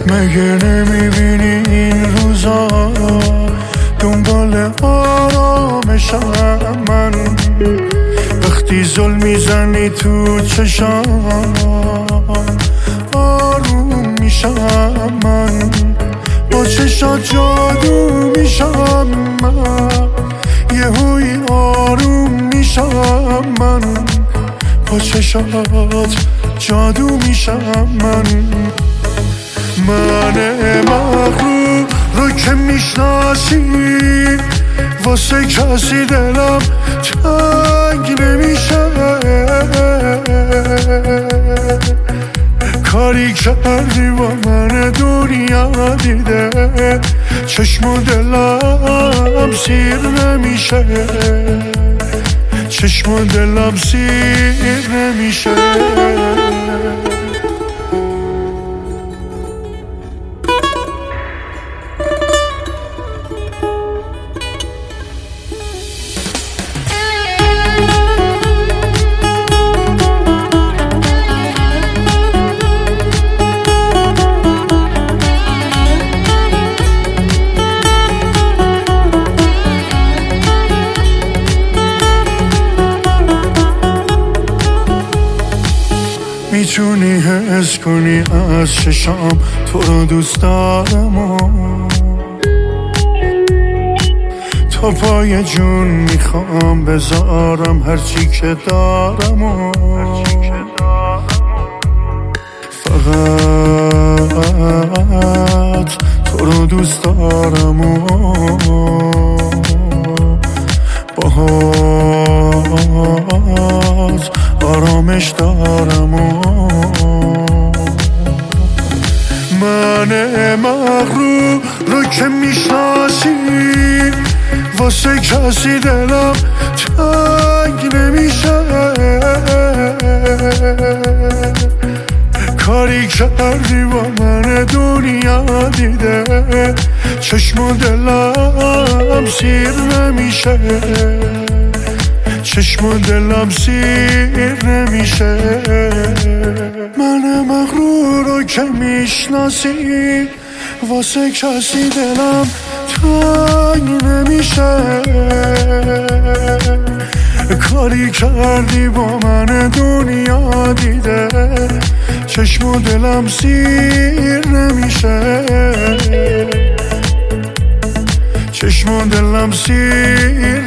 مگه نمیبینی این روزا دنبال آرامشم من؟ وقتی زل میزنی تو چشام آروم میشم من، با چشات جادو میشم من، یهویی آروم میشم من، با چشات جادو میشم من. من مغرور رو که میشناسی واسه کسی دلم تنگ نمیشه. کاری کردی با من دنیا دیده، چشم و دلم سیر نمیشه، چشم و دلم سیر نمیشه. میتونی حس کنی از چشام تو رو دوست دارم و تا پای جون میخوام بذارم هرچی که دارم و فقط تو رو دوست دارم و باهات آرامش دارم و من مغرور رو که میشناسی واسه کسی دلم تنگ نمیشه. کاری کردی با من دنیا دیده، چشم و دلم سیر نمیشه، چشم و دلم سیر نمیشه. من مغرور رو که میشناسی واسه کسی دلم تنگ نمیشه. کاری کردی با من دنیا دیده، چشم و دلم سیر نمیشه، چشم و دلم سیر